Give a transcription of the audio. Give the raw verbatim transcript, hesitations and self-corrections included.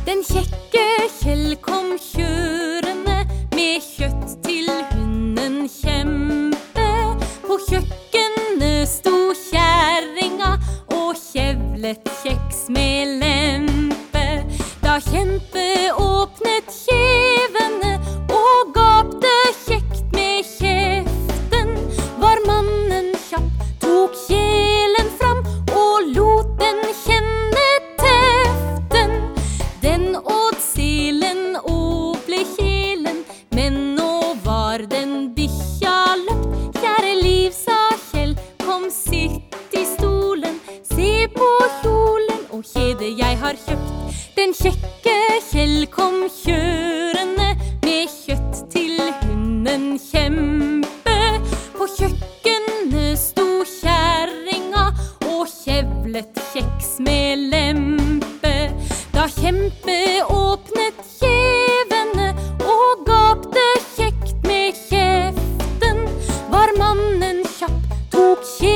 Den kjekke Kjell kom kjørende med kjøtt til hunden kjempe. På kjøkkenet sto kjæringa og kjevlet kjeks med lempe. Da Kjempe åpnet kjevene og gapte kjekt med kjeften, var mannen kjapp, tok kjelen fram og lot den kjenne teften. Den åt selen og ble kjelen, men nå var den bikkja løpt. Kjære liv, sa Kjell, kom sitt i stolen, se på kjolen og kjede jeg har kjøpt. Den kjekke Kjell kom kjørende med kjøtt til hunden kjempe. På kjøkkenet sto kjæringa og kjevlet kjeks med lempe. Da Kjempe åpnet kjevene og gapte kjekt med kjeften, var mannen kjapp, tok kjevene